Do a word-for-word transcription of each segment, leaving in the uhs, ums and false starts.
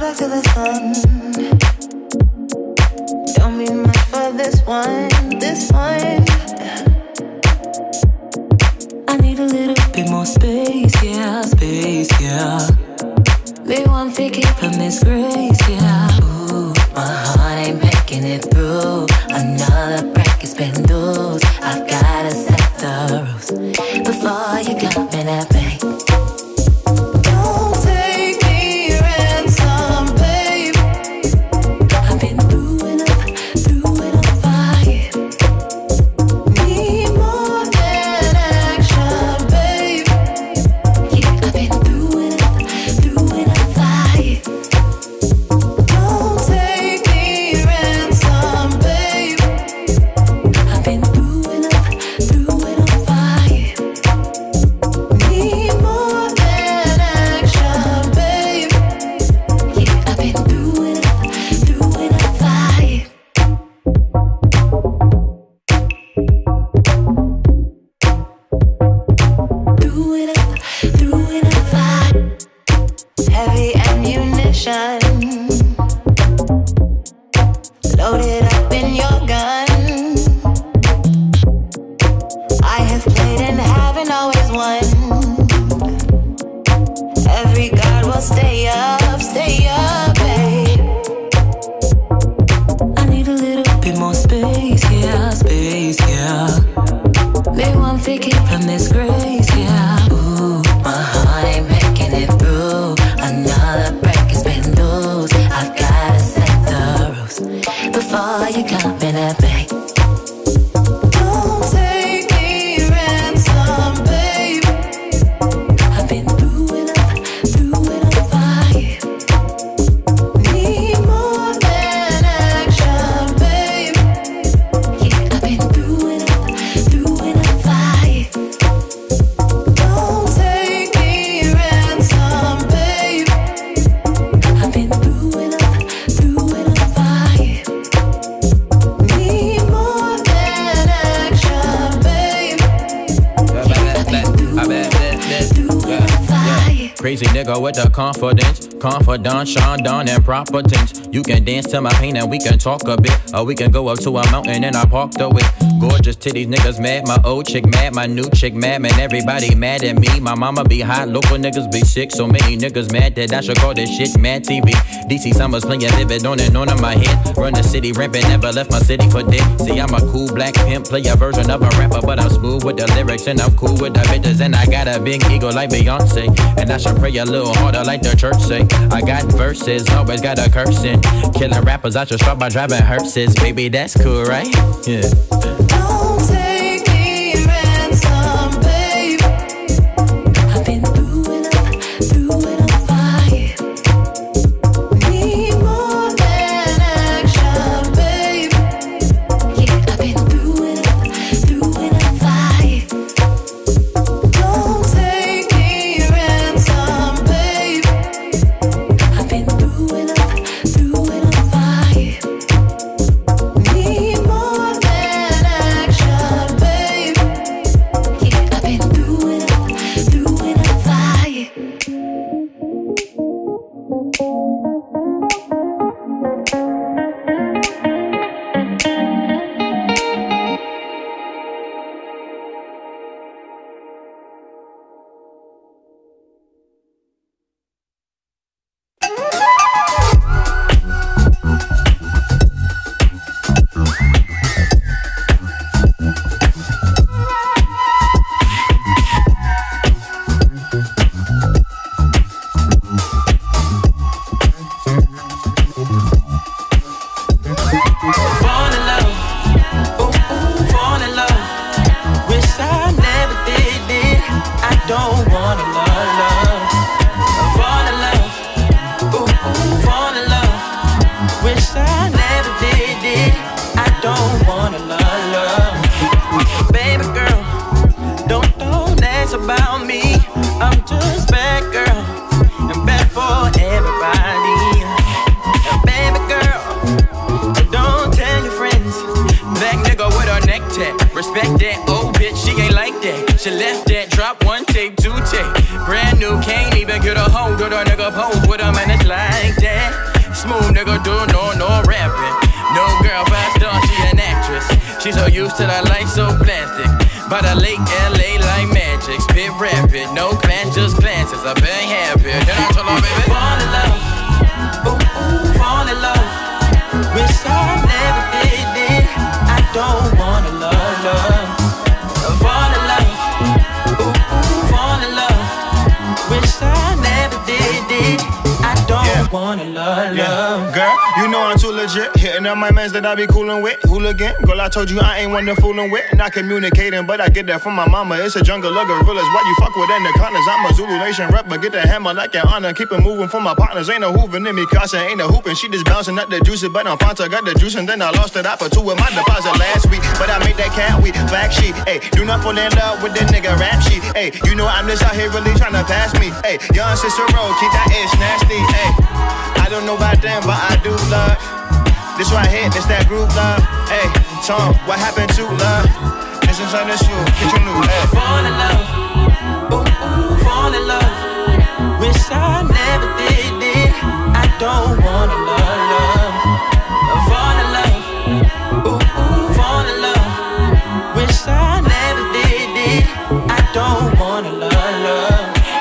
back to the sun. Don't mean much for this one, this one. I need a little bit more space, yeah, space, yeah. Be one ticket from this grace, yeah. Ooh, my heart ain't making it through. Another break has been loose. I've gotta set the rules before you come in at me. Loaded up in your gun. I have played and haven't always won. Every guard will stay up, stay up, babe. I need a little bit more space, yeah, space, yeah. They won't take it from this grace, yeah. Ooh, my heart ain't making it through. Another break has been loose. I've gotta set the rules before you come in at me. Don't take me ransom, babe. I've been through it up, through it up fire. Need more than action, babe. Yeah, I've been through it up, through it up fire. Don't take me ransom, babe. I've been through it up, through it up fire. Need more than action, babe. Crazy nigga with the confidence, confidant, Sean Don and proper tense. You can dance to my pain and we can talk a bit, or we can go up to a mountain and I park the whip. Gorgeous titties, niggas mad, my old chick mad, my new chick mad, man, everybody mad at me. My mama be hot, local niggas be sick, so many niggas mad that I should call this shit Mad T V. D C Summers playing vivid on and on in my head. Run the city rampant, never left my city for dead. See, I'm a cool black pimp, play a version of a rapper, but I'm smooth with the lyrics and I'm cool with the bitches. And I got a big ego like Beyonce, and I should pray a little harder like the church say. I got verses, always got a cursing. Killing rappers, I should start by driving hearses. Baby, that's cool, right? Yeah. Don't take me ransom, babe. I've been through it up, through it up fire. Need more than action, babe. Yeah, I've been through it up, through it up fire. Don't take me ransom, babe. I've been through it up, through it up fire. Need more than action, babe. Yeah, I've been through it up, through it up fire. Fall in love, ooh, ooh, fall in love. Wish I never did it. I don't wanna love, love. Fall in love, ooh, ooh, fall in love. Wish I never did it. I don't wanna love, love. Baby girl, don't don't ask about me. I'm just bad girl, and bad for everybody. Baby girl, don't tell your friends. Black nigga with her neck tat. Respect that old bitch, she ain't like that. She left that, drop one tape, two tape. Brand new, can't even get a hold good a nigga pose with him and it's like that. Smooth nigga do no, no rapping. No girl, five star, she an actress. She's so used to the life so plastic. By the lake L A like magic. Spit rapid, no class, just glances. I've been happy. Then I told her, baby, fall in love. Ooh, ooh, fall in love. Wish I never did it. I don't wanna love, love. Fall in love. Ooh, ooh, fall in love. Wish I never did it. I don't yeah. wanna love, yeah. love. Girl, you know I'm too legit. Hitting up my mans that I be coolin' with. Hooligan, girl, I told you I ain't one to foolin' with. Not communicating, but I get that from my mama. It's a jungle of gorillas. Why you fuck with anacondas? I'm a Zulu Nation rep, but get the hammer like an honor. Keep it moving for my partners. Ain't no hoovin' in me, Casa ain't no hoopin'. She just bouncing up the juice, but I'm Fanta. Got the juice and then I lost it. I put two with my deposit last week, but I made that cat week. Back sheet, ayy. Do not fall in love with the nigga rap sheet, ayy. You know I'm just out here really trying to pass me, ayy. Young Cicero, keep that ish nasty, ayy. I don't know about them, but I do love. This right here, this that group love. Hey, Tom, what happened to love? This is on the shoe, get your new hey. Fall in love, ooh, ooh, fall in love. Wish I never did it. I don't wanna love, love. Fall in love, ooh, ooh, fall in love. Wish I never did it. I don't wanna love, love.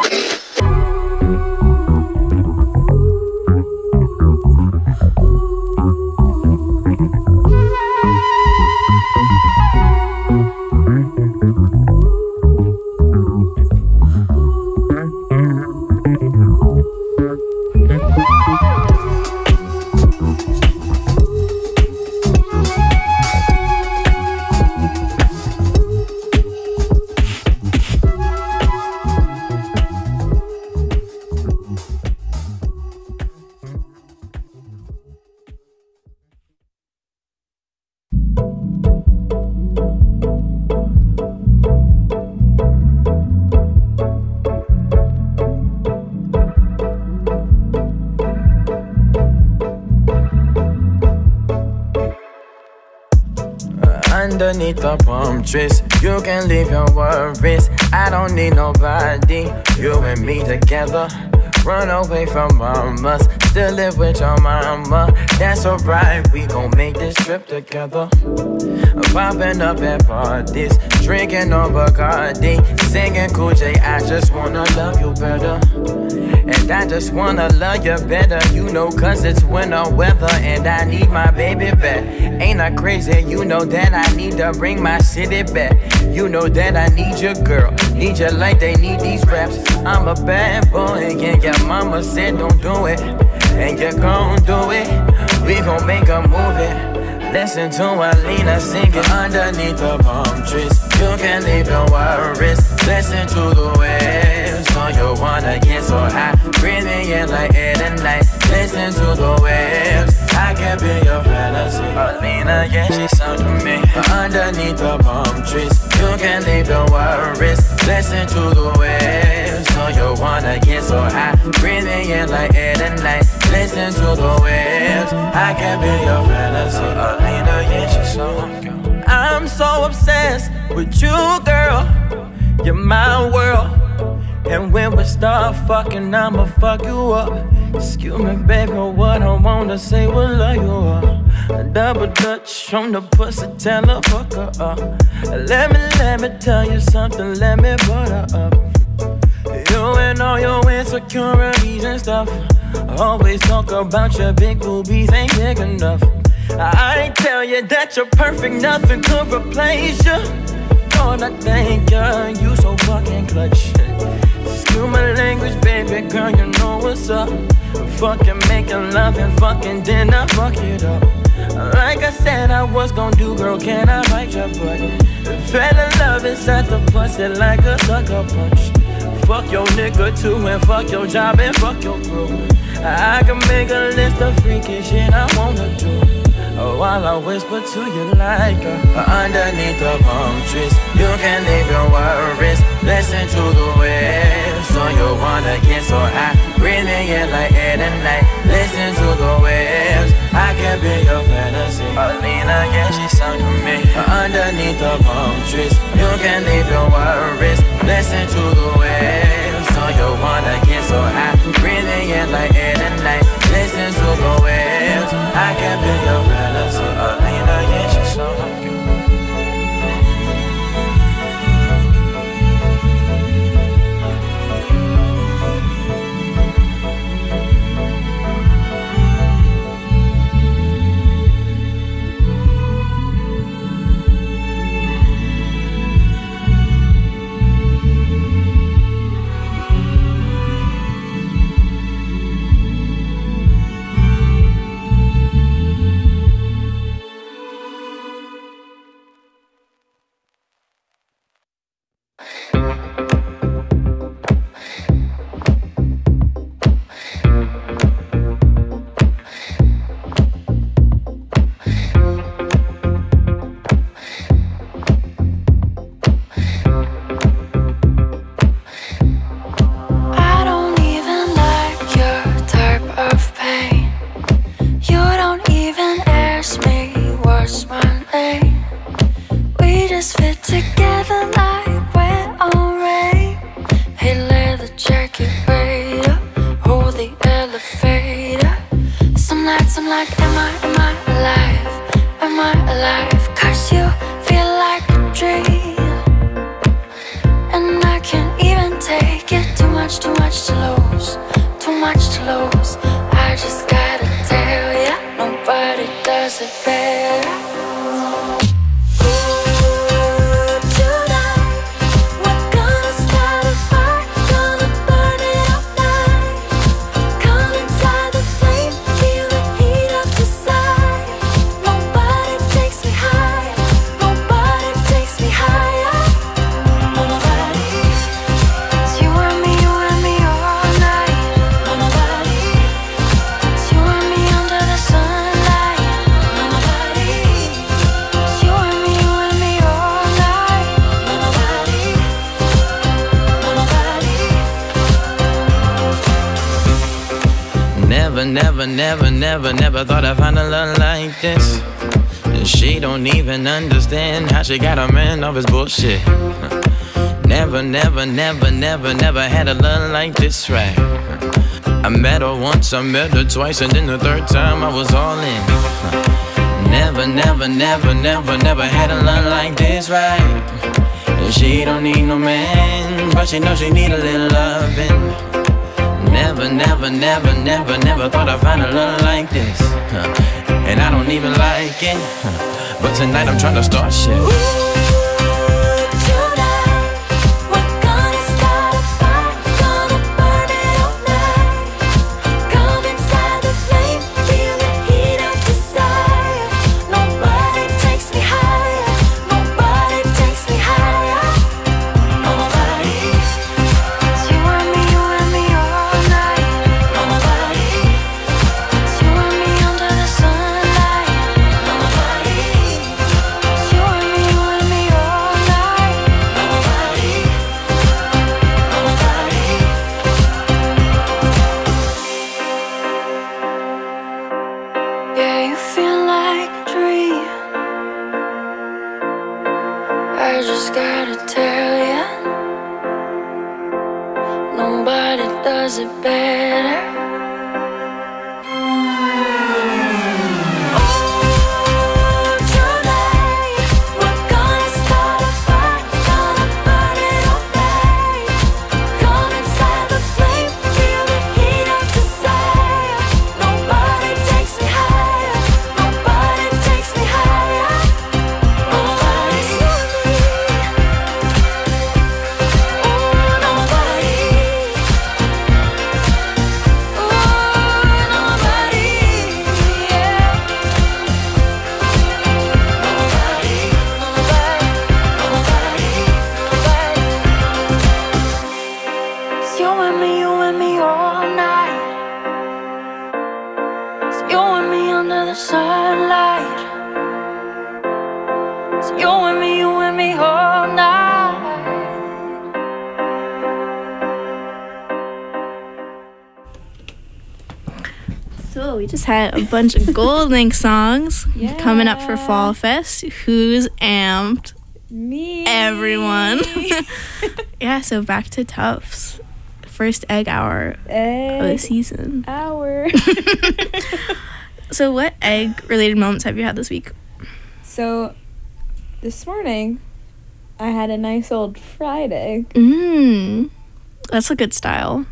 Underneath the palm trees, you can leave your worries. I don't need nobody, you and me together. Run away from mama, still live with your mama. That's alright, we gon' make this trip together. Popping up at parties, drinking on Bacardi, singing Cool J, I just wanna love you better. And I just wanna love you better, you know, cause it's winter weather and I need my baby back. Ain't I crazy, you know that I need to bring my city back. You know that I need your girl, need you like they need these raps. I'm a bad boy, and your mama said don't do it, and you gon' do it. We gon' make a movie. Listen to Alina singing underneath the palm trees. You can leave your worries. Listen to the waves. So you wanna get so high. Breathe me in like air and light. Listen to the waves. I can be your fantasy. Alina, yeah, she's something to me. Underneath the palm trees. You can leave your worries. Listen to the waves. So you wanna get so high. Breathe me in like air and light. Listen to the waves. I can be your fantasy. Alina, yeah, she's something. I'm so obsessed with you, girl. You're my world. And when we start fucking, I'ma fuck you up. Excuse me, baby, what I wanna say will love you up. A double dutch on the pussy, tell her fuck her up. Let me, let me tell you something, let me butter up. You and all your insecurities and stuff. Always talk about your big boobies ain't big enough. I tell you that you're perfect, nothing could replace you. Lord, I thank you, you so fucking clutch. Excuse my language, baby girl, you know what's up. Fucking making love and fucking then I fuck it up. Like I said I was gonna do, girl, can I bite your butt? Fell in love inside the pussy like a sucker punch. Fuck your nigga too and fuck your job and fuck your crew. I can make a list of freaky shit I wanna do. Oh, while I whisper to you like a underneath the palm trees. You can leave your worries. Listen to the waves. So you wanna get so high. Breathe me in like air and light. Listen to the waves. I can be your fantasy. Alina, yeah, she's so to me. Underneath the palm trees, you can leave your worries. Listen to the waves, so you wanna get so high. Breathing in like in the night. Listen to the waves. I can be your fantasy. Alina, yeah, she's so hungry. Never, never, never, never thought I'd find a love like this. She don't even understand how she got a man off his bullshit. Never, never, never, never, never had a love like this, right? I met her once, I met her twice, and then the third time I was all in. Never, never, never, never, never had a love like this, right? She don't need no man, but she knows she need a little loving. Never, never, never, never, never thought I'd find a love like this. And I don't even like it, but tonight I'm trying to start shit. So we just had a bunch of Gold Link songs Yeah. coming up for Fall Fest. Who's amped? Me. Everyone. Yeah, so back to Tufts. First egg hour of the Egg season. hour. So what egg-related moments have you had this week? So, this morning, I had a nice old fried egg. Mmm. That's a good style.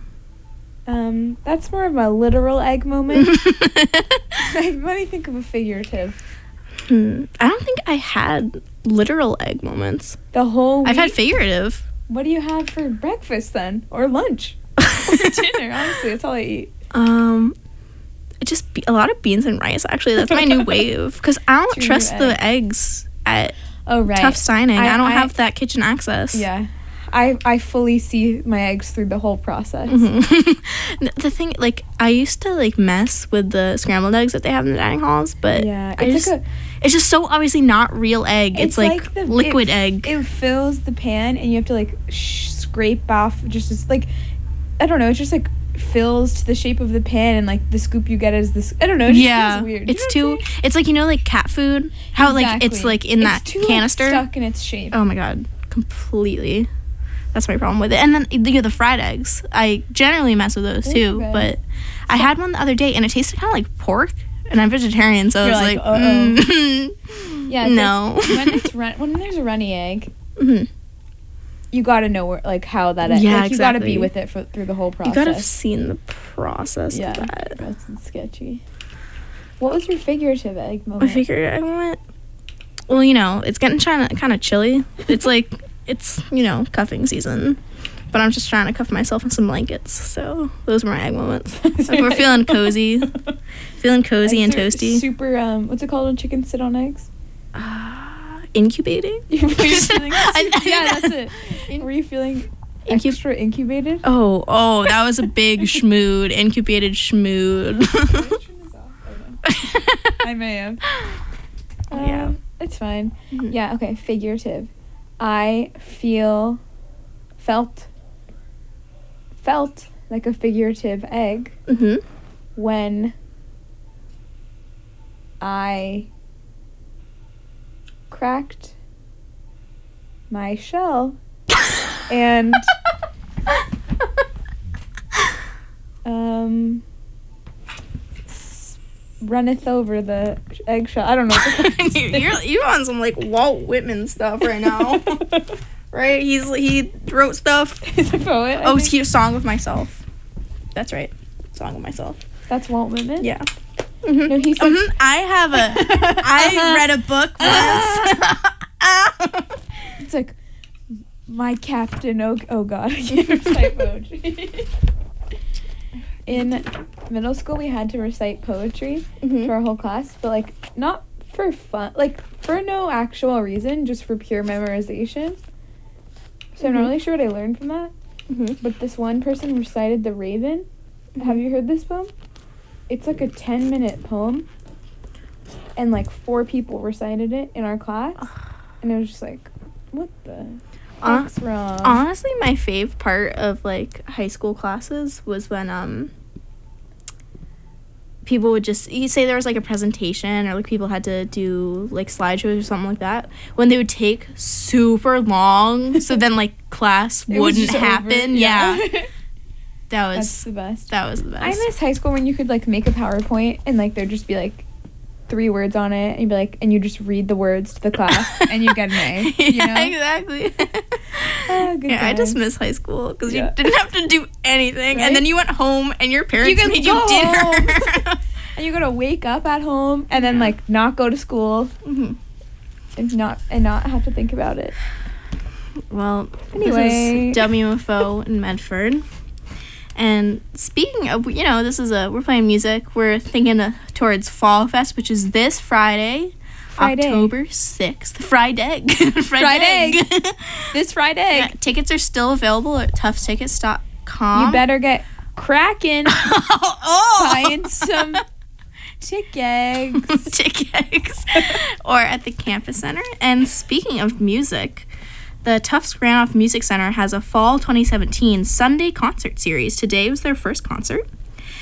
Um, that's more of a literal egg moment. Like, let me think of a figurative. Hmm. I don't think I had literal egg moments. The whole week. I've had figurative. What do you have for breakfast then? Or lunch? Or dinner, honestly. That's all I eat. Um, just be- a lot of beans and rice, actually. That's my new wave. Because I don't It's your trust new the eggs at Oh, right. Tufts Dining. I, I- don't I- have that kitchen access. Yeah. I, I fully see my eggs through the whole process. Mm-hmm. The thing, like, I used to, like, mess with the scrambled eggs that they have in the dining halls, but Yeah, I it's just, like a- it's just so obviously not real egg. It's, like, the- liquid it, egg. It fills the pan, and you have to like sh- scrape off just as, like, I don't know. It just like fills to the shape of the pan, and like the scoop you get is this. I don't know. It just Yeah, feels weird. it's You know too. what I'm saying? It's like, you know, like cat food. How like it's Exactly. like in It's that too, like, canister. stuck in its shape. Oh my god, completely. That's my problem with it. And then you know, the fried eggs. I generally mess with those They're too, good. but I had one the other day and it tasted kind of like pork. And I'm vegetarian, so I You're was like, like, uh-oh. mm, Yeah. It's no. Like, when it's run- when there's a runny egg, Mhm. you gotta know where, like how that. Egg, Yeah, like, you gotta exactly. be with it for through the whole You process. gotta have seen the process Yeah, of that. that's sketchy. What was your figurative egg I moment? figured I went. Well, you know, it's getting kind of kind of chilly. It's like it's you know cuffing season, but I'm just trying to cuff myself in some blankets. So those were my egg moments. Like, we're feeling cozy, feeling cozy and Eggs are toasty. Super. Um, what's it called when chickens sit on eggs? Uh, incubating. You're feeling I- I- yeah, that's it. Were you feeling Incub- extra incubated? Oh, oh, that was a big schmood. Incubated schmood. I may have. Um, Yeah. It's fine. Mhm. Yeah, okay, figurative. I feel, felt, felt like a figurative egg Mhm. when I cracked my shell and um s- runneth over the eggshell. I don't know. What you- You're you on some like Walt Whitman stuff right now, right? He's he wrote stuff. He's a poet. I Oh, think. he a song with myself. That's right, song with myself. That's Walt Whitman. Yeah. No, he said. Mhm. I have a. I read a book once. It's like my captain. Oh, oh God, I can't recite poetry. In middle school, we had to recite poetry Mhm. to our whole class, but like not for fun, like for no actual reason, just for pure memorization. So I'm not Mhm. really sure what I learned from that. Mhm. But this one person recited The Raven. Have you heard this poem? It's like a ten minute poem, and like four people recited it in our class, and it was just like, what the Uh, heck's wrong? Honestly, my fave part of like high school classes was when um people would just you say there was like a presentation or like people had to do like slideshows or something like that when they would take super long so then like class It was wouldn't just over. happen. Yeah. That was That's the best. that was the best. I miss high school when you could like make a PowerPoint and like there'd just be like three words on it and you'd be like and you just read the words to the class and you get an A. You yeah, know? exactly. Ah, good Yeah, I just times. miss high school because Yeah. you didn't have to do anything, Right? and then you went home and your parents You could made you go dinner. home. And you gotta wake up at home and then like not go to school Mhm. and not and not have to think about it. Well, Anyway. this is W M F O in Medford. And speaking of, you know, this is a, we're playing music. We're thinking uh, towards Fall Fest, which is this Friday, Friday. October sixth. Fried egg. Fried, Fried egg. This Friday. Yeah, tickets are still available at tufts tickets dot com. You better get cracking oh! buying some tick eggs. Tick eggs. Or at the campus center. And speaking of music, the Tufts Granoff Music Center has a fall twenty seventeen Sunday concert series. Today was their first concert.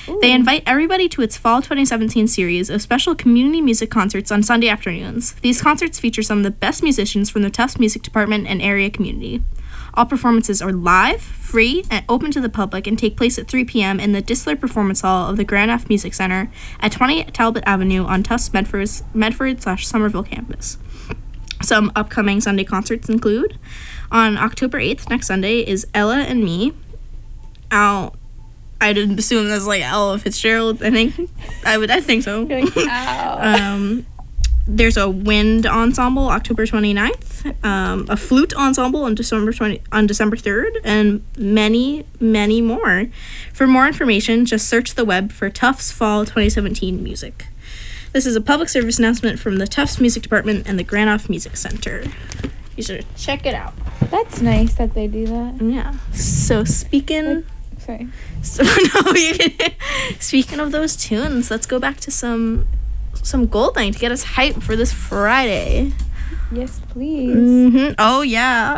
They invite everybody to its Fall twenty seventeen series of special community music concerts on Sunday afternoons. These concerts feature some of the best musicians from the Tufts Music Department and area community. All performances are live, free, and open to the public and take place at three p.m. in the Disler Performance Hall of the Grand F Music Center at twenty Talbot Avenue on Tufts Medford's Medford slash Somerville campus. Some upcoming Sunday concerts include, on October eighth, next Sunday, is Ella and Me. Al, I didn't assume that's like Ella Fitzgerald, I think. I would, I think so. um, there's a wind ensemble October twenty-ninth, um, a flute ensemble on December twentieth, on December third, and many, many more. For more information, just search the web for Tufts Fall twenty seventeen music. This is a public service announcement from the Tufts Music Department and the Granoff Music Center. You should check it out. That's nice that they do that. Yeah. So speaking... Like, sorry. So, no, you can, speaking of those tunes, let's go back to some some Goldline to get us hyped for this Friday. Yes, please. Mm-hmm. Oh, yeah.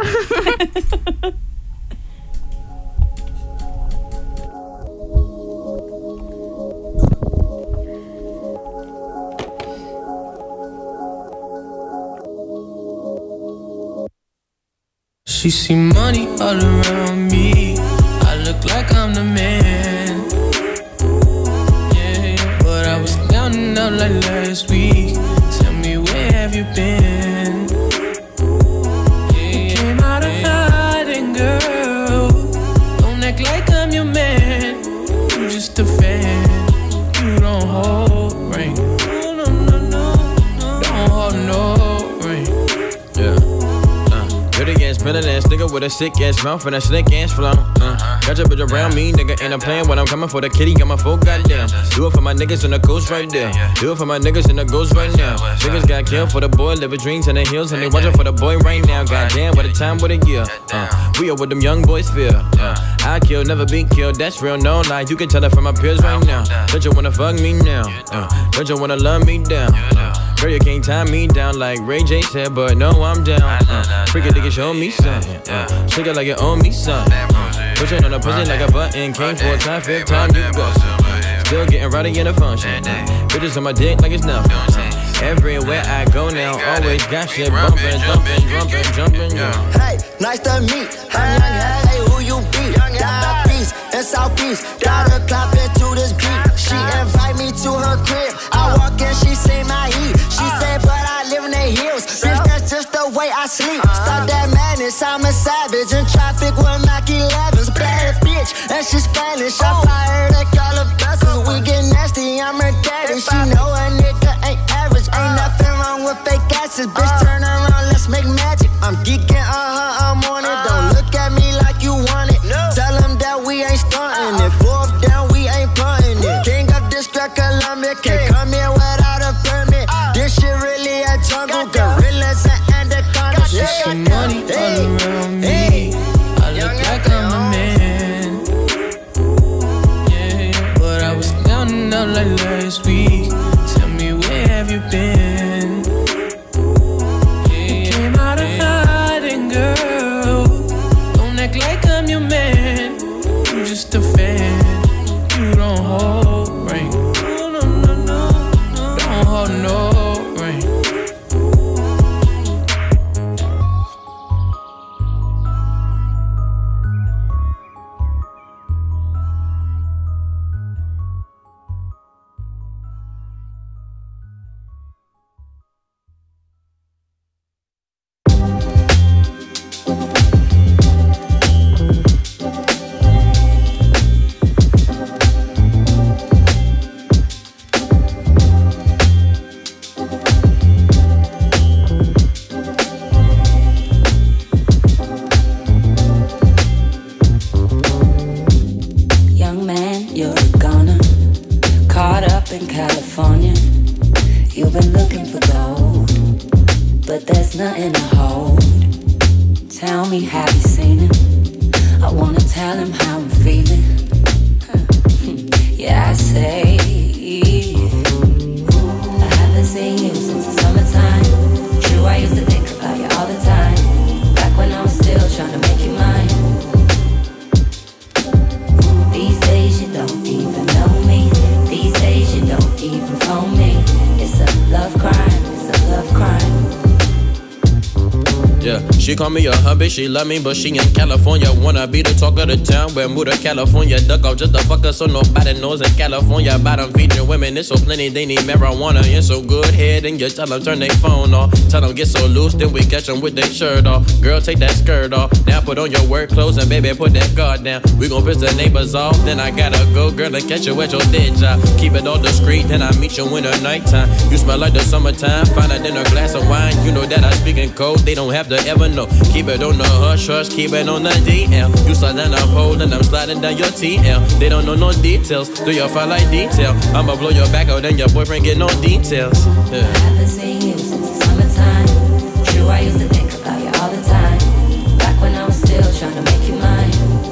She see money all around me. I look like I'm the man. Yeah, but I was down and out like last week. Tell me, where have you been? Yeah, came out of hiding, girl. Don't act like I'm your man. I'm just a fan. You don't hold ring. No, no, no, no. Don't hold no ring. Yeah. Dirty ass, better ass nigga with a sick ass mouth and a slick ass flow. Uh, got your bitch around me, nigga, and I'm playing when I'm coming for the kitty. Got my full goddamn. Do it for my niggas in the ghost right there. Do it for my niggas in the ghost right now. Niggas got killed for the boy, living dreams in the hills, and they watching for the boy right now. Goddamn, what a time, what a year. Uh, we are what them young boys feel. Uh, I kill, never be killed. That's real, no lie. You can tell it from my peers right now. Don't you wanna fuck me now? Uh, don't you wanna love me down? Uh, girl, you can't tie me down like Ray J said, but no, I'm down. Uh, freaky nigga, show me something. Uh, shake it like you owe me something. Uh, pushing on a pussy like a button. Came for a time, fifth time you go. Still getting rowdy in the function. Uh, bitches on my dick like it's nothing. Uh, everywhere I go now, always got shit bumping, jumping, jumping, jumping. Yeah. Hey, nice to meet. I'm young, hey, who you be? Down east and southeast. Got her clapping to this beat. She invite me to her crib. I walk in, she see my heat. She say, but I live in the hills. Bitch, that's just the way I sleep. Stop that madness, I'm a savage. In traffic with Mac elevens. Bad bitch, and she Spanish. I fire her, call her blessings. We get nasty, I'm her daddy. She know a nigga ain't average. Ain't nothing wrong with fake asses. Bitch, turn around, let's make magic. I'm geeking, uh-huh, I'm on it. Don't look at me like you want it. Tell them that we ain't stunting it. Fourth down, we ain't punting it. King of District Columbia, can't come here without a permit. This shit really a jungle. Gorillas and anacondas. She see money all around me. I look like I'm the man. Yeah, but I was down and out like last week. Tell me, where have you been? Yeah, came out of hiding, girl. Don't act like I'm your man. I'm just a fan. You don't hold ring. No, no, no, no. Don't hold no ring. These days you don't even know me. She call me a hubby, she love me, but she in California. Wanna be the talk of the town, but move to California. Duck off just a fucker so nobody knows in California. Bottom feeding women, it's so plenty, they need marijuana. It's so good head, and you tell them turn their phone off. Tell them get so loose, then we catch them with their shirt off. Girl, take that skirt off. Now put on your work clothes and baby, put that guard down. We gon' piss the neighbors off, then I gotta go, girl, and catch you at your dead job. Keep it all discreet, then I meet you in the nighttime. You smell like the summertime, find it in a glass of wine. You know that I speak in code, they don't have to ever know. Keep it on the hush hush, keep it on the D L. You slide down, I'm holding, I'm sliding down your T L. They don't know no details, do your file like detail. I'ma blow your back out, and your boyfriend get no details. Yeah. I haven't seen you since the summertime. True, I used to think about you all the time. Back when I was still trying to make you mine.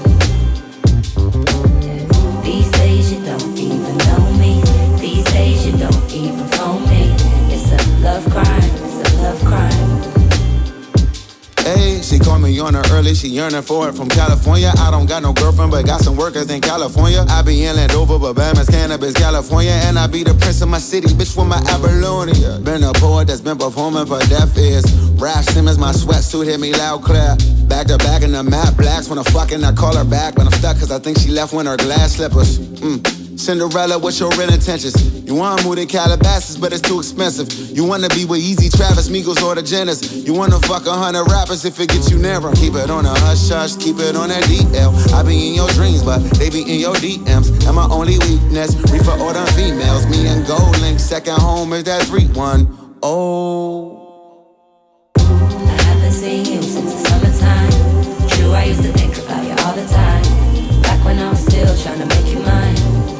These days you don't even know me. These days you don't even phone me. It's a love crime, it's a love crime. Hey, she called me on her early, she yearning for it from California. I don't got no girlfriend, but got some workers in California. I be in Landover, but Bama's cannabis, California. And I be the prince of my city, bitch, with my Abalonia. Been a poet that's been performing for deaf ears. Raf Simmons, my sweatsuit hit me loud clear. Back to back in the matte blacks, when I'm fucking, I call her back. But I'm stuck cause I think she left with her glass slippers. Mm. Cinderella, what's your real intentions? You wanna move to Calabasas, but it's too expensive. You wanna be with Easy, Travis, Migos, or the Jenners. You wanna fuck a hundred rappers if it gets you nearer. Keep it on a hush hush, keep it on that D L. I be in your dreams, but they be in your D Ms. And my only weakness, reefer or them females. Me and Gold Link, second home is that three one. Oh. I haven't seen you since the summertime. True, I used to think about you all the time. Back when I was still trying to make you mine.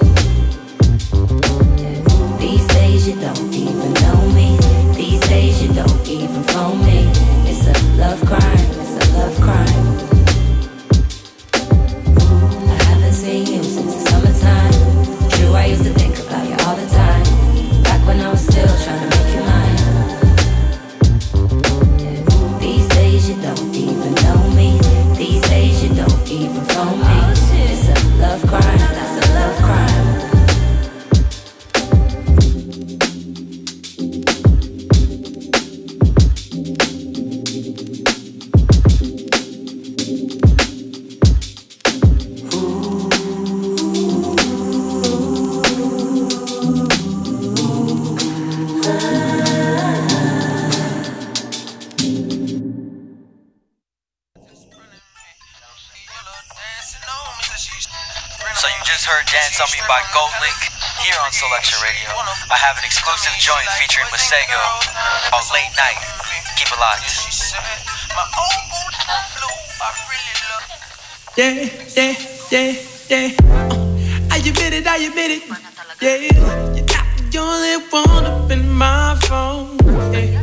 These days you don't even know me. These days you don't even phone me. It's a love crime, it's a love crime. I haven't seen you since the summertime. True, I used to think about you all the time. Back when I was still trying to make you mine. These days you don't even know me. These days you don't even phone me. It's a love crime, that's a love crime. So you just heard Dance on Me by Gold Link here on Selection Radio. I have an exclusive joint featuring Masego on Late Night. Keep it locked. Yeah, yeah, yeah, yeah. I admit it, I admit it. Yeah, you're not the only one up in my phone. Yeah.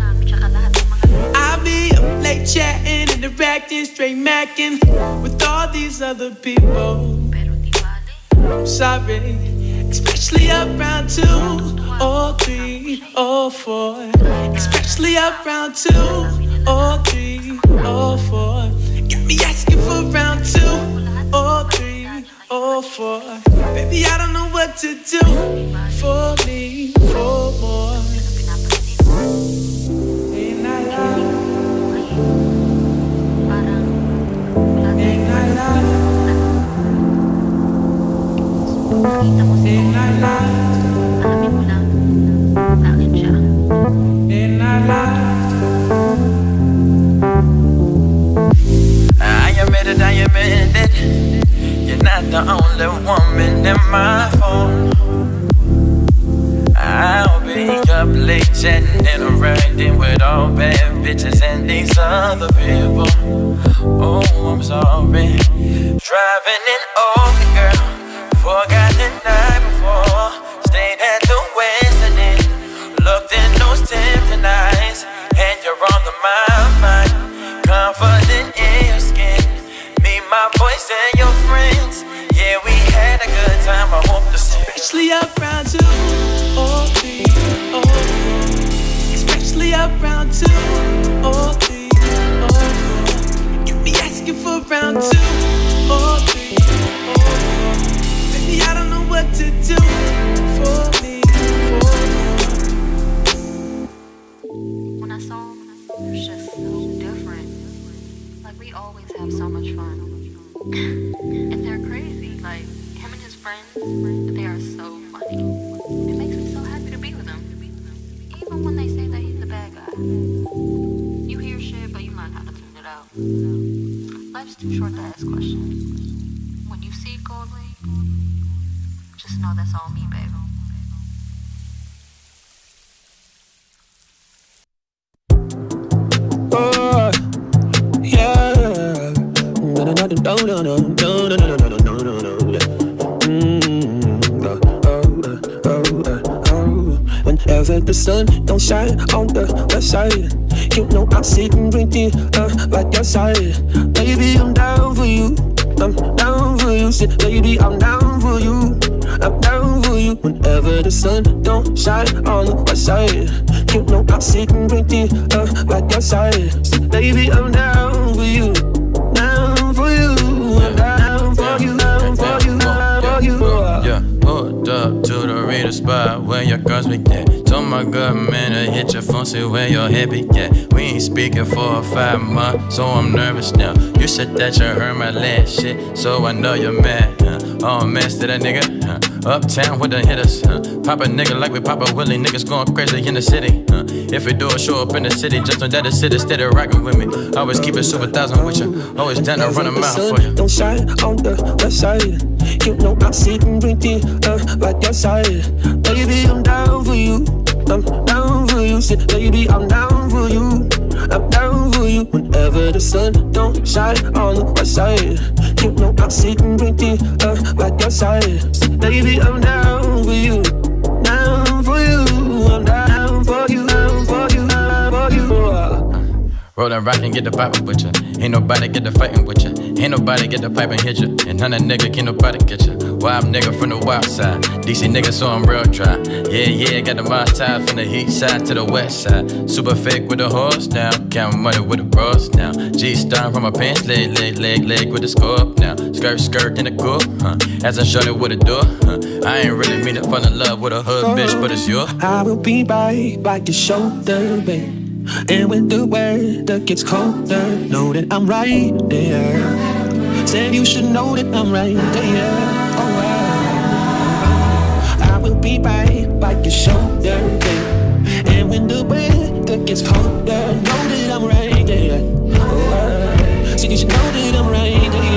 I be up late chatting, interacting, straight macking with all these other people. I'm sorry, especially around two or three or four. Especially around two or three or four. Got me asking for round two or three or four. Baby, I don't know what to do for me, for more. Ain't I lied? Ain't I lied? Ain't I lied? Ain't I lied? I admit it, I admit it. You're not the only woman in my phone. I'll be up late chatting, interacting with all bad bitches and these other people. Oh, I'm sorry. Driving in over, girl. Forgot the night before. Stayed at the Westin Inn. Looked in those tempting eyes, and you're on the mind. Confident in your skin. Me, my boys, and your friends. Yeah, we had a good time. I hope the especially around two or three or four. Especially around two or three or four. Get me asking for round two or three or four. Baby, I don't know what to do for me, for me. When I saw him, it was just so different. Short the ass question. When you see Gold Lake, just know that's all me, baby. Oh, yeah. No, no, no, no, no, no, no, no, no, no, no, no, no. Whenever the sun don't shine on the west side, you know I'm sitting drinking uh, like your side. Baby, I'm down for you. I'm down for you. Say, baby, I'm down for you. I'm down for you. Whenever the sun don't shine on the west side, you know I'm sitting drinking uh, like your side. Say, baby, I'm down for you. Down for you. I'm down for you. Down for you. Down for you. Yeah, pulled up to the reader spot where your girls be at. Told my good man to hit your phone, see where your head be at. We ain't speaking for five months, so I'm nervous now. You said that you heard my last shit, so I know you're mad. Huh? Oh, mess to that nigga. Huh? Uptown with the hitters. Huh? Pop a nigga like we pop a Willie. Niggas going crazy in the city. Huh? If we do a show up in the city, just know that the city steady rocking with me. Always keep it super thousand with you. Always down to run a mile for you. Don't shine on the west side. You know I'm sitting drinking uh, like your side. Baby, I'm down for you. I'm down for you. Say, baby, I'm down for you. I'm down for you. Whenever the sun don't shine on the west side, you know I'm sitting drinking uh, like your side. Say, baby, I'm down for you. Down for you. I'm down for you. Down for you. Down for you. Roll and rock and get the poppin' with ya. Ain't nobody get the fightin' with ya. Ain't nobody get the pipe and hit ya. And none of nigga can't nobody get ya. Wild nigga from the wild side. D C nigga, so I'm real dry. Yeah, yeah, got the miles tied from the east side to the west side. Super fake with the horse down. Count money with the bros now. G-star from my pants, leg, leg, leg, leg with the scope now. Skirt, skirt in the coupe, huh? As I shut it with a door, huh? I ain't really mean to fall in love with a hood bitch, but it's you. I will be right by your shoulder, babe. And when the weather gets colder, know that I'm right there. Said you should know that I'm right there. Oh, I, I will be right by your shoulder, babe. And when the weather gets colder, know that I'm right there. Oh, I, so you should know that I'm right there.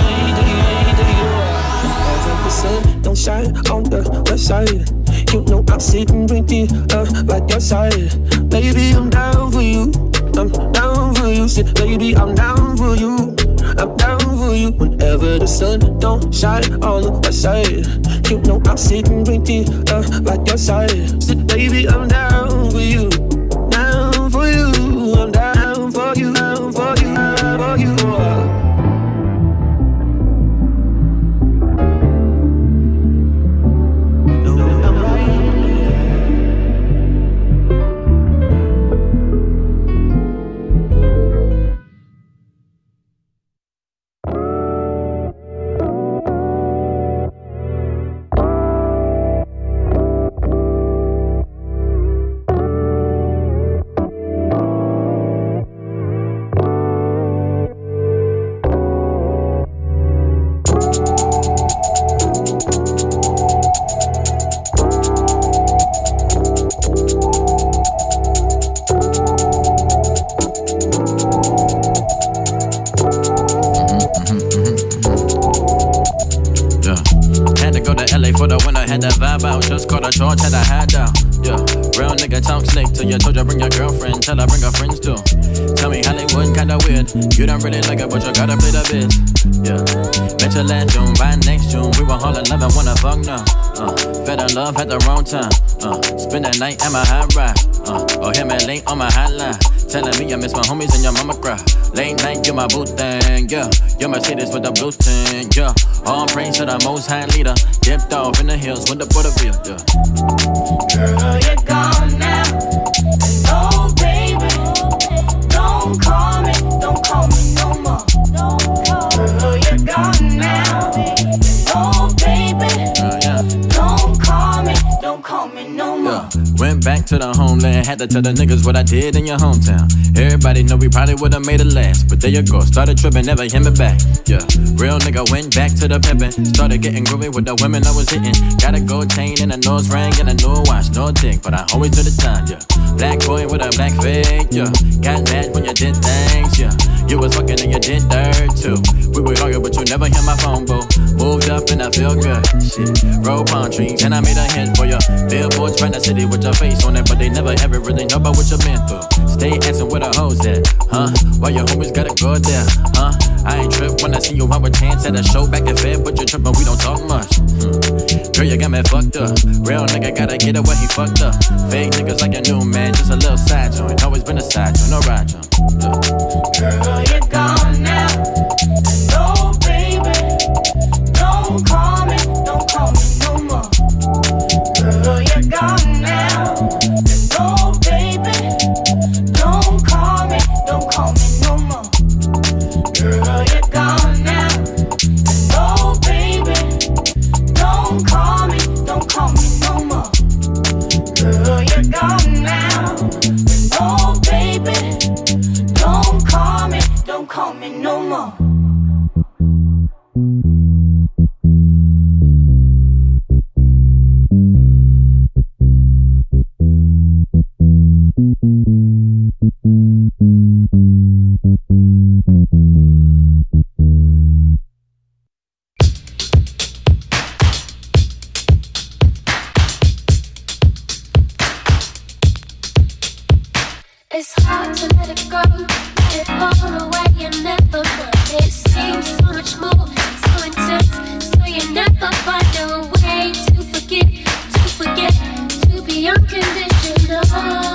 As the sun don't shine on the west side, you know I'm sitting drinking uh, like your side. Baby, I'm down for you. I'm down for you. Say, baby, I'm down for you. I'm down for you. Whenever the sun don't shine on the west side, you know I'm sitting drinking uh, like your side. Say, baby, I'm down for you. Down for you. I'm down for you. Down for you. Down for you. George had a hat down, yeah. Real nigga talk slick till you told you bring your girlfriend, tell her bring her friends too. Tell me Hollywood kinda weird, you don't really like it but you gotta play the biz, yeah. Met you last June, by next June, we were all in love and wanna fuck now. Uh, fell in love at the wrong time, uh, spend the night at my high ride, uh, or hear me late on my hotline, telling me you miss my homies and your mama cry. Late night, you my boo thing, yeah. You're Mercedes with the blue tint, yeah. All praise to the most high leader. Dipped off in the hills with the Butterfield, yeah. Girl, you're gone now. No, baby. Don't call me, don't call me no more. Girl, you're gone now. No, baby. Uh, yeah. Don't call me, don't call me no more. Yeah. Went back to the homeland, had to tell the niggas what I did in your hometown. Everybody know we probably would've made it last, but there you go, started tripping, never hit me back. Yeah, real nigga went back to the pimpin', started getting groovy with the women I was hitting. Got a gold chain and a nose ring and a new watch, no tick, but I always do the time. Yeah, Black boy with a black face, yeah. Got mad when you did things, yeah. You was fucking and you did dirt too. We would argue, but you never hear my phone, boo. Moved up and I feel good, shit. Roll palm trees and I made a hit for you. Billboards find the city with your face on it, but they never ever really know about what you've been through. Stay asking where the hoes at, huh? Why your homies gotta go there, huh? I ain't trip when I see you out with chance at a show back at Fed, but you trippin', we don't talk much. Hmm. Girl, you got me fucked up. Real nigga gotta get it where he fucked up. Fake niggas like a new man, just a little side joint. Always been a side joint, no ride joint. Yeah. Girl, you're gone now. No, baby, don't call me, don't call me no more. Girl, you're gone now. No, baby, don't call me, don't call me no more. Girl, you're gone now. No, baby, don't call me, don't call me no more. Girl, you're gone now. No, baby, don't call me, don't call me no more. It's hard to let it go, let it fall away and never mind. It seems so much more, so intense, so you never find a way to forget, to forget, to be unconditional.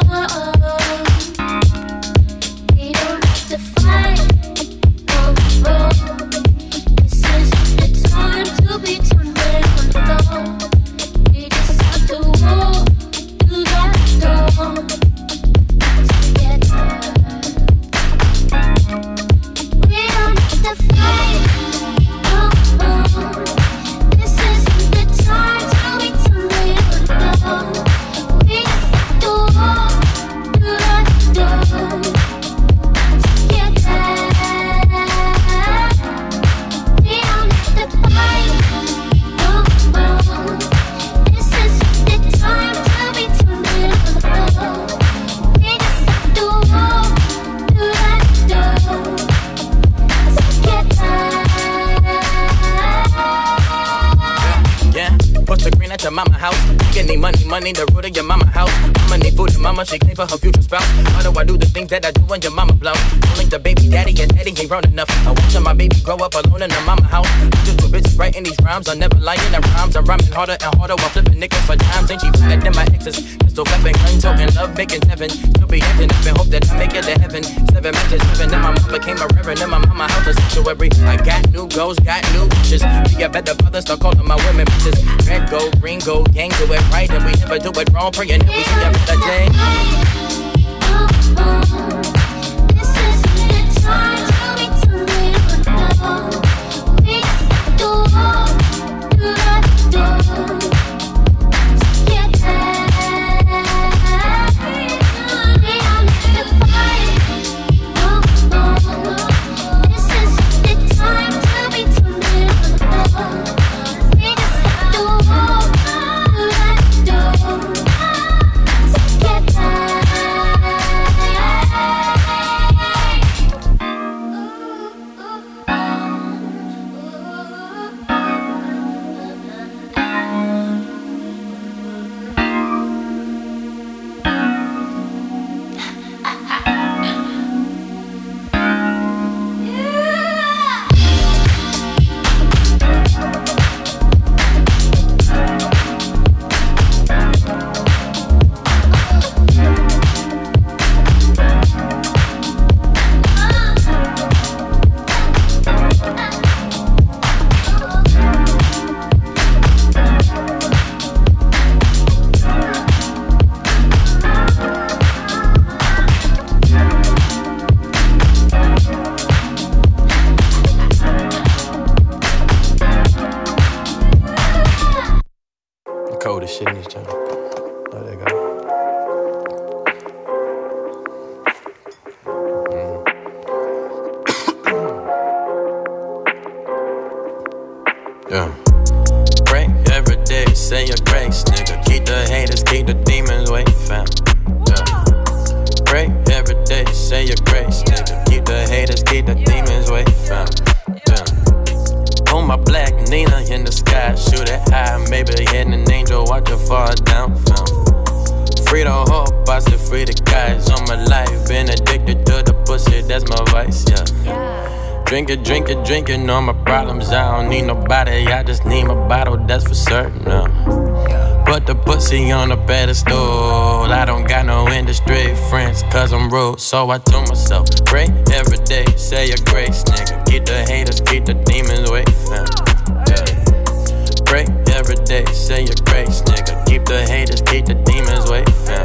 We don't have to fight no more. This isn't the time to be tumbling on the floor. We just have to walk through that door. We don't have to fight, no, no. This isn't the time to be tumbling on the floor. We just have to walk through that door together. We don't have to fight, no, no. This isn't the time to be tumbling on the floor. We just have to walk through that door together. Yeah, what's the green at your mama house? You need money, money, the root of your mama house. Mama need food and mama, she clean for her future spouse. Why do I do the things that I do when your mama blow? Don't link the baby daddy and daddy ain't round enough. I watch my baby grow up alone in her mama house. I'm just too busy writing these rhymes, I'm never lying in rhymes. I'm rhyming harder and harder while flipping nickels for dimes. Ain't she better than my exes? Pistol flipping, gun toting, love making seven. Still be acting up and hope that I make it to heaven. Seven matches, seven, and my mom became a reverend. In my mama house a sanctuary. I got new goals, got new wishes. Be a better brother, start calling my women bitches. Red gold, green gold, gang do it right, and we never do it wrong. Praying that we see a better day. This isn't the time to be tumbling on the floor. We just have to walk through that door together. We don't have to fight, no, no. This isn't the time to be tumbling on the floor. We just have to walk through that door together. Coldest shit in this joint. Oh, there you go. Yeah. Pray every day, say your grace, nigga. Keep the haters, keep the demons away, fam. Yeah. keep the demons away, fam. Yeah. On my black Nina in the sky, shoot it high, maybe hitting an angel, watch her fall down, fam. Free the whole boss, free the guys on my life. Been addicted to the pussy, that's my vice, yeah. yeah. Drink it, drink it, drink it, all my problems. I don't need nobody, I just need my bottle, that's for certain, now. Put the pussy on a pedestal. I don't got no industry friends, cause I'm rude. So I told myself, pray every day, say your grace, nigga. Keep the haters, keep the demons away, fam. Yeah. Pray every day, say your grace, nigga. Keep the haters, keep the demons away, fam.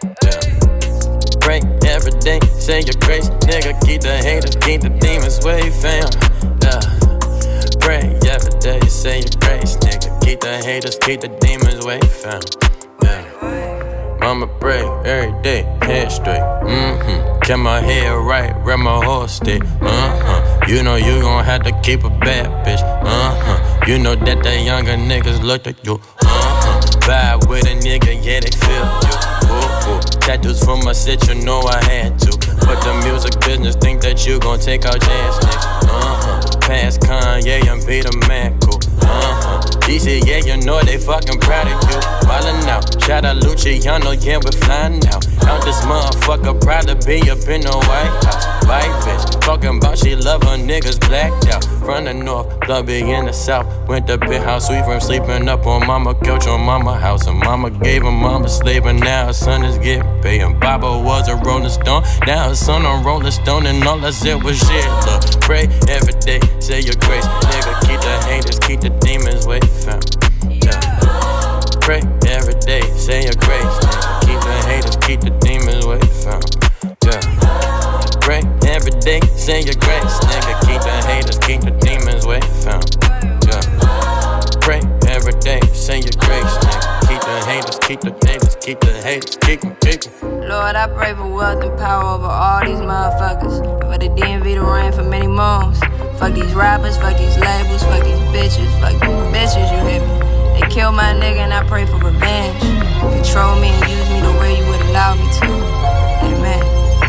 Yeah. Pray every day, say your grace, nigga. Keep the haters, keep the demons away, fam. Yeah. Pray every day, say your grace, nigga. Keep the haters, keep the demons away, fam. Yeah. Mama pray every day, head straight. Mm-hmm. Kept my head right, where my horse stay. Uh-huh. You know you gon' have to keep a bad bitch. Uh-huh. You know that the younger niggas look at you. Uh-huh. Vibe with a nigga, yeah, they feel you. Ooh, ooh. Tattoos from my shit, you know I had to. But the music business think that you gon' take out jazz niggas. Uh-huh. Past Kanye and Peter Man, cool. Uh-huh. D C, yeah, you know they fucking proud of you. Ballin' out, shout out Luciano, yeah, we're flying out. Out this motherfucker, proud to be up in the White House. White bitch, talking about she love her niggas blacked out. From the north, clubby in the south. Went to big house, sweet from sleeping up on mama couch on mama house. And mama gave him mama slave, and now her son is getting paid. And Baba was a rolling stone, now her son on rolling stone. And all I said was shit, look, pray every day, say your grace, nigga. Keep the haters, keep the demons away, fam. Yeah. Pray every day, say your grace, nigga. Keep the haters, keep the demons away, fam. Yeah. Pray every day, say your grace, nigga. Keep the haters, keep the demons away, fam. Yeah. Pray every day, say your grace, nigga. Keep the haters, keep the haters, keep the haters, keep them, keep them. Lord, I pray for wealth and power over all these motherfuckers. For the D M V to reign for many moons. Fuck these rappers, fuck these labels, fuck these bitches, fuck these bitches, you hear me? They kill my nigga and I pray for revenge. Control me and use me the way you would allow me to. Amen.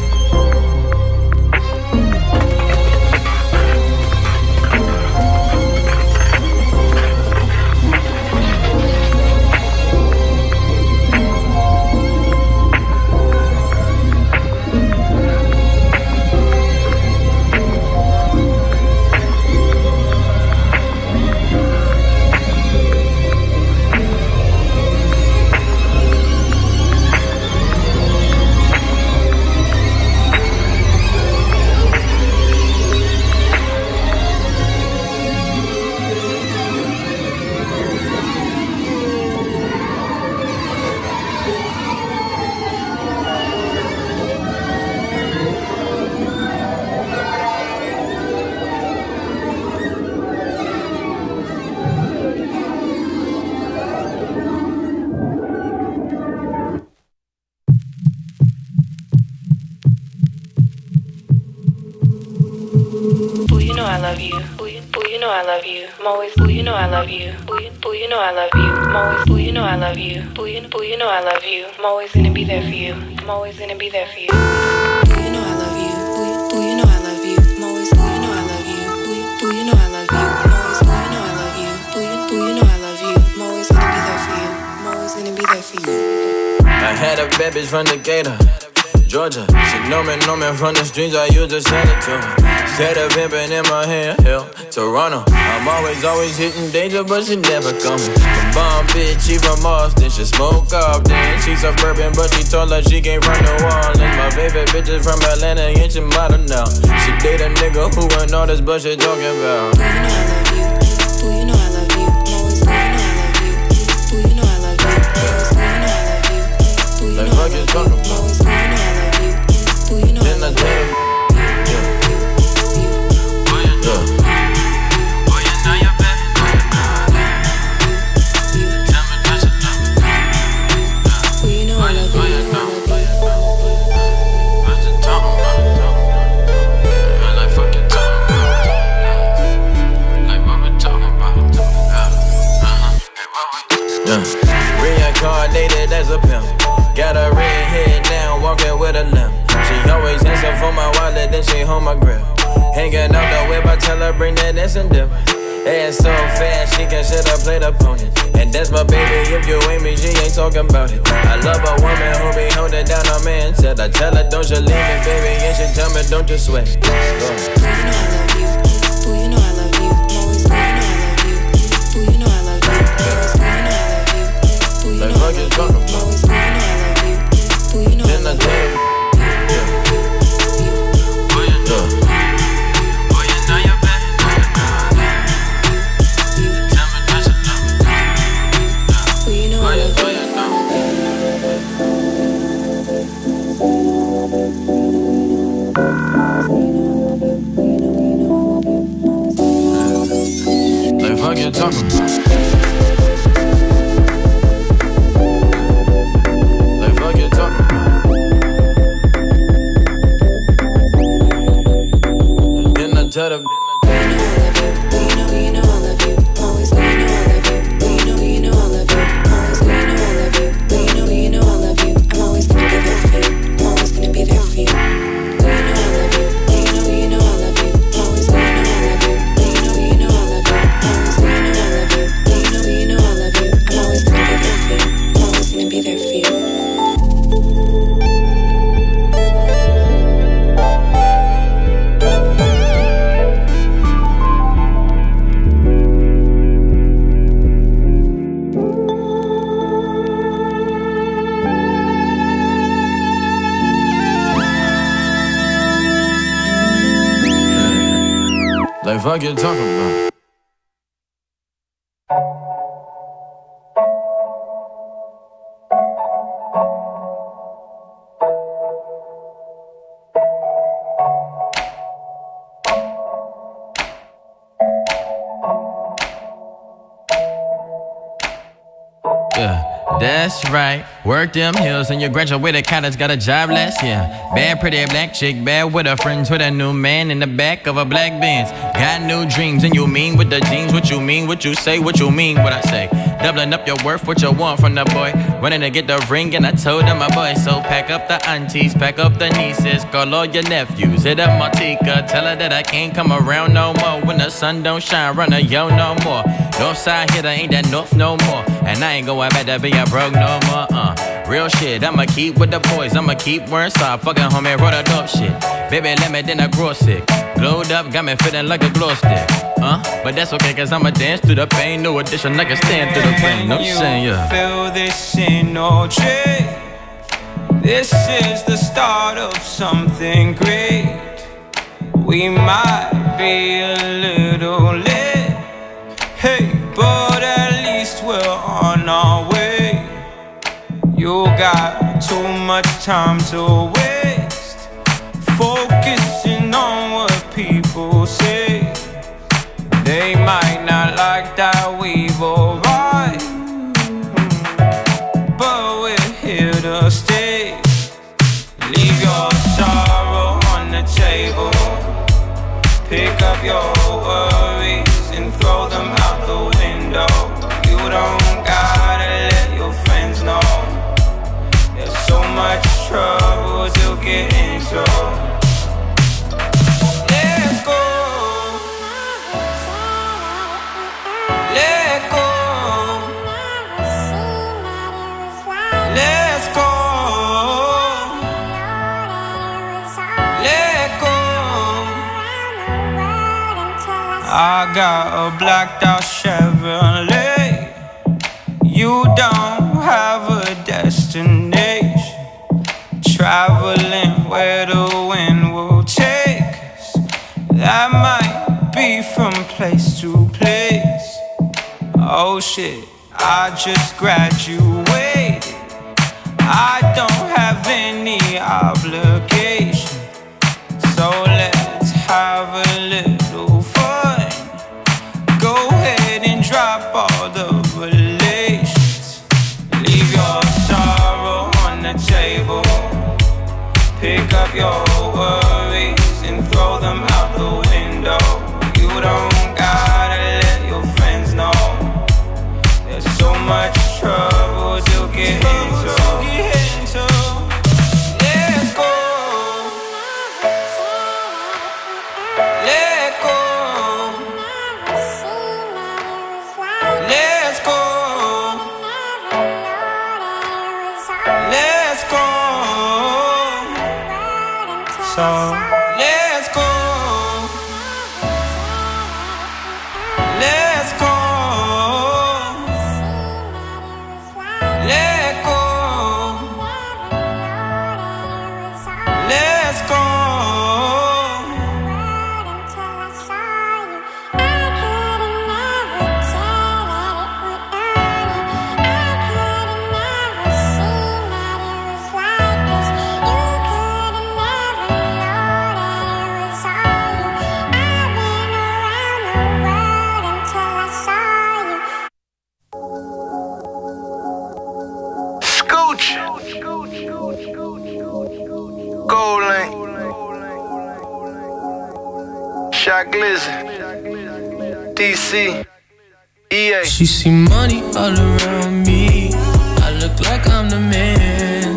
I'm always, ooh, you know I love you. Ooh, you, ooh, you know I love you. I'm always, ooh, you know I love you. Ooh, you, ooh, you know I love you. I'm always gonna be there for you. I'm always gonna be there for you. Ooh, you know I love you. Ooh, you, ooh, you know I love you. I'm always, ooh, you know I love you. Ooh, you, ooh, you know I love you. I'm always, ooh, you know I love you. Ooh, you, ooh, you know I love you. I'm always gonna be there for you. I'm always gonna be there for you. I had a bad bitch from Decatur, Georgia. She know me, know me from the streets. I used to send it to her. Instead of pimping in my hand, hell, Toronto. I'm always, always hitting danger, but she never coming. A bomb bitch, she from Austin, she smoke off then. She suburban, but she told her she came from New Orleans. My favorite bitch is from Atlanta, and she model now. She date a nigga who ain't all this bullshit talking about. Ooh, you know I love you. Ooh, you know I love you. Ooh, you know I love you. Ooh, you know I love you. Ooh, you know I love you. Ooh, you know I love you. Like fuck you talking about. Ooh, you know I love you. Ooh, you know I love you. Reincarnated as a pimp. Got a red head now, walking with a limp. She always answer for my wallet, then she hold my grip. Hanging out the whip, I tell her bring that ass and dip. Ass so fast, she can shit up, play the opponent. And that's my baby, if you ain't me, she ain't talking about it. I love a woman who be holding down a man. Said I tell her, don't you leave me, baby, and she tell me, don't you sweat. Go. Ooh, you know I love you. Always, ooh, you know I love you. Ooh, you know I love you. Always, ooh, you know I love you. Ooh, you know I love you. Always, ooh, you know I love you. Ooh, you know I love you. Fuck you talking about? Like fuck you talking about? Then I tell them. Like fuck you talking about? Yeah, that's right. Work them hills and you graduated college, got a job last year. Bad, pretty black chick, bad with her friends with a new man in the back of a black Benz. Got new dreams and you mean with the jeans, what you mean, what you say, what you mean, what I say. Doubling up your worth, what you want from the boy. Running to get the ring and I told him my boy. So pack up the aunties, pack up the nieces, call all your nephews. Hit up Martika, tell her that I can't come around no more. When the sun don't shine, run a yo no more. North side hitter ain't that north no more. And I ain't going back to being broke no more, uh. Real shit, I'ma keep with the boys, I'ma keep wearing soft. Fucking homie, wrote a dope shit. Baby, let me then I grow sick. Glowed up, got me feeling like a glow stick. Uh, but that's okay, cause I'ma dance through the pain. No addition, I can stand through the pain. No saying, yeah. Feel this in no trick. This is the start of something great. We might be a little late, hey, but at least we're on our way. You got too much time to waste, focusing on what people say. They might not like that we've arrived, but we're here to stay. Leave your sorrow on the table. Pick up your worries and throw them out the window. You don't gotta let your friends know. There's so much trouble to get into. Let's go. Let go. Let's go. Let go. I got a blacked out Chevrolet. You don't have a destination. Traveling where the wind will take us. That might be from place to place. Oh shit, I just graduated. I don't have any obligation. So let's have a little fun. Go ahead and drop all the relations. Leave your sorrow on the table. Pick up your worries and throw them out the window. You don't gotta let your friends know. There's so much trouble to get into. Let's go. So let's go. Let's go. Let go. Let's go. Shot Glizzy, D C, E A. She see money all around me. I look like I'm the man.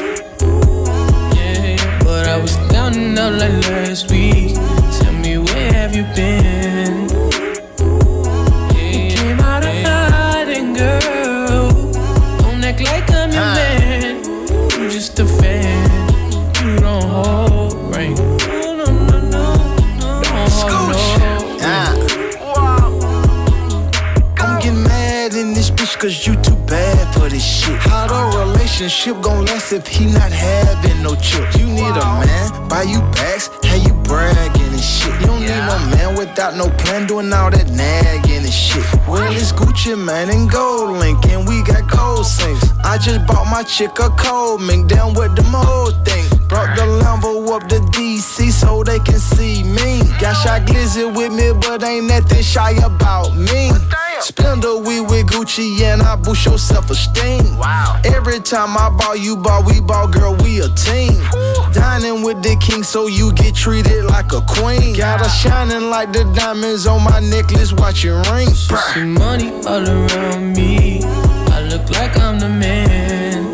Yeah, but I was down and out like last week. Tell me, where have you been? Yeah, came out of hiding, girl. Don't act like I'm your man. I'm just a fan. You don't hold right. Cause you too bad for this shit. How the relationship gon' last if he not having no chips? You need a man, buy you bags, have you bragging and shit. You don't need no man without no plan, doing all that nagging and shit. Well, it's Gucci, man, and Gold Link, and we got cold sinks. I just bought my chick a cold mink, down with them whole thing. Brought the Lambo up to D C so they can see me. Got Shot Glizzy with me, but ain't nothing shy about me. Spend a week with Gucci and I boost your self-esteem. Wow. Every time I ball, you ball, we ball, girl, we a team. Dining with the king so you get treated like a queen. Got her shining like the diamonds on my necklace, watch your ring. She see money all around me. I look like I'm the man.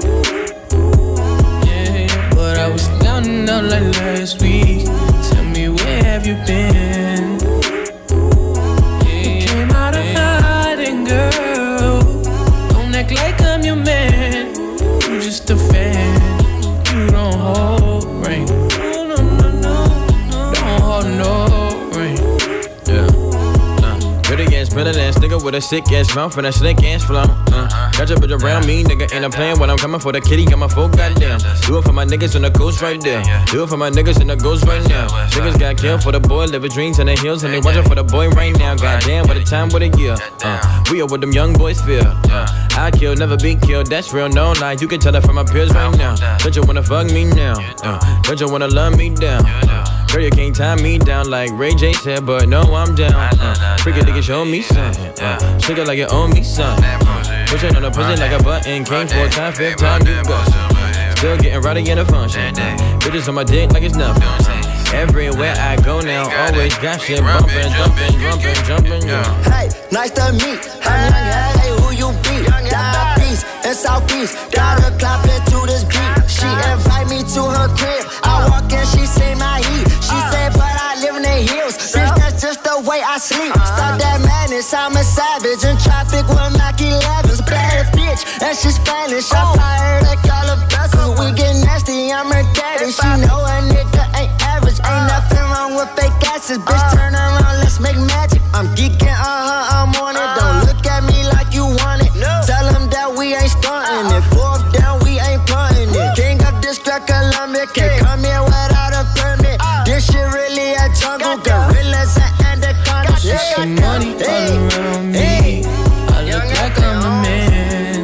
Yeah, but I was down and out like last week. Tell me, where have you been? Yeah, came out of hiding, girl. Don't act like I'm your man. I'm just a fan. You don't hold right. No, no, no, no, no. Don't hold no right. Yeah. Pretty ass, better ass nigga with a sick ass mouth and a slick ass flow. Uh, got your bitch around me, nigga, ain't a plan when I'm coming for the kitty. Got my folk goddamn. Do it for my niggas in the coast right there. Do it for my niggas in the ghost right now. Niggas got killed for the boy, living dreams in the hills, and they watching for the boy right now. Goddamn, what a time, what a year. Uh, we are what them young boys feel. Uh, I kill, never be killed, that's real, no lie. You can tell that from my peers right now. Don't you wanna fuck me now? Uh, don't you wanna love me down? Uh, Girl, you can't tie me down like Ray J said, but no, I'm down. Uh, Freaky nigga, show me something. Uh, shake it like you owe me something. Push it on the pussy like a button. Came four times, fifth time you go. Still getting rowdy in the function. Bitches on my dick like it's nothing. Everywhere I go now, always got shit bumping, jumping, jumping, jumping, yeah. Hey, nice to meet. I'm young, hey, who you be? Down east and southeast. Daughter clapping to this beat. She invite me to her crib. I walk in, she say my heat. She say, but I live in the hills. Bitch, that's just the way I sleep. Stop that madness, I'm a savage. In traffic with Mac elevens. Bad bitch, and she Spanish. I fired at Calabasas. We get nasty, I'm her daddy. She know a nigga ain't average. Ain't nothing wrong with fake asses. Bitch, turn around, let's make magic. I'm geeking, uh-huh, I'm on it. Don't look at me like you want it. Tell them that we ain't stunting it. Fourth down, we ain't punting it. King of District Columbia, can't come here without a permit. This shit really a jungle, gorillas and anacondas. She see money all around me. I look like I'm the man.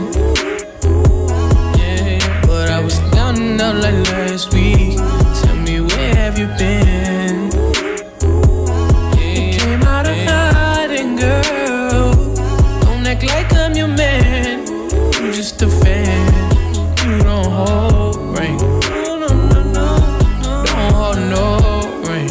Yeah, but I was down and out like last week. Tell me, where have you been? Yeah, came out of hiding, girl. Don't act like I'm your man. I'm just a fan. You don't hold right. No, no, no, no, no. Don't hold no right.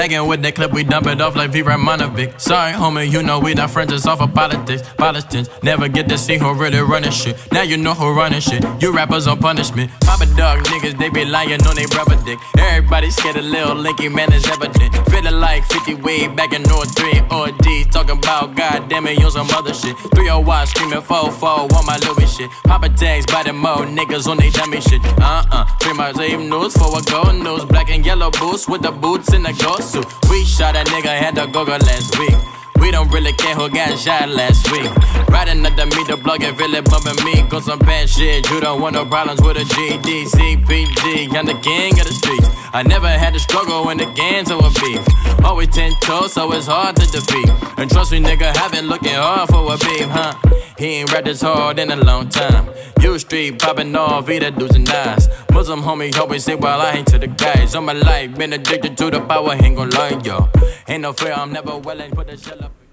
Lagging with the clip, we dump it off like V. Ramonovic. Sorry, homie, you know we not friends, it's off of politics. Politics never get to see who really running shit. Now you know who running shit. You rappers on punishment. Papa dog niggas, they be lying on they rubber dick. Everybody scared a little linky, man, is evident. Feeling like fifty way back in North three or D. Talking about goddamn it, on some other shit. three oh one screaming four four on my Louis shit. Papa tags by the mo niggas on they dummy shit. Uh uh. Three my same news for a gold news. Black and yellow boots with the boots in the ghost suit. We shot a nigga, had to go go last week. We don't really care who got shot last week. Riding under me, the plug and really bumping me. Got some bad shit, you don't want no problems with a G D C P G. I'm the king of the streets. I never had to struggle when the gangs were beef. Always ten toes, so it's hard to defeat. And trust me, nigga, I've been looking hard for a beef, huh? He ain't rapped this hard in a long time. You street popping off, either dudes and eyes. Muslim homie always say, while I ain't to the guys. All my life, been addicted to the power, ain't gon' lie, yo. Ain't no fear, I'm never willing, put the shell up.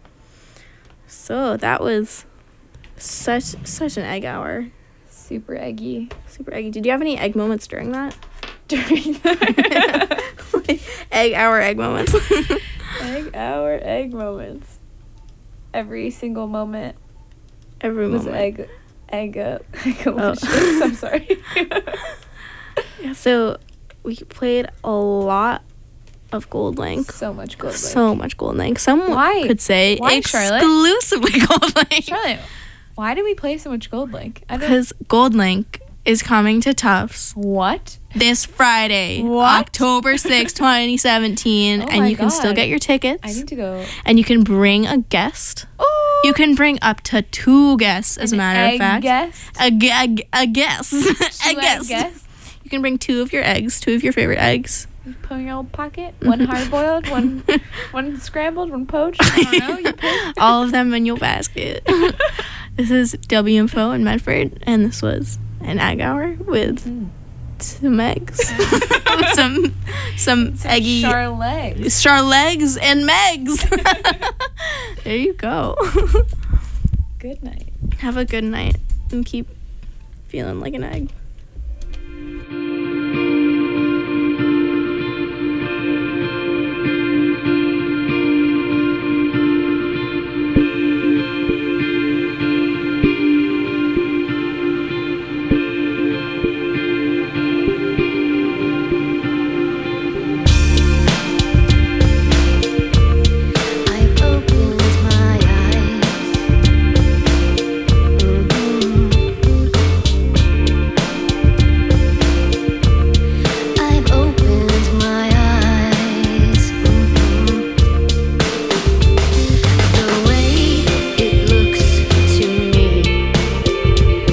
So that was such such an egg hour. Super eggy. Super eggy. Did you have any egg moments during that? During that? Like, egg hour egg moments. Egg hour egg moments. Every single moment. Every was moment. egg egg up. Egg Oh. I'm sorry. Yeah, so we played a lot of Gold Link. So much Gold Link. So much Gold Link. Some Why? could say Why, Charlotte? exclusively Gold Link. Charlotte, why do we play so much Gold Link? I don't- Because Gold Link is coming to Tufts. What? This Friday, What? October sixth, twenty seventeen. Oh and my you can still God. get your tickets. I need to go. And you can bring a guest. Oh, You can bring up to two guests, as a matter of egg fact. guest? A, g- a, g- a guest. a Two egg guest. guests? You can bring two of your eggs, two of your favorite eggs. You put in your old pocket. One hard boiled, one one scrambled, one poached. I don't know. You pick. All of them in your basket. This is W Info in Medford, and this was an egg hour with some eggs. some some, Some eggy char legs. Charlegs and Megs. There you go. Good night. Have a good night and keep feeling like an egg.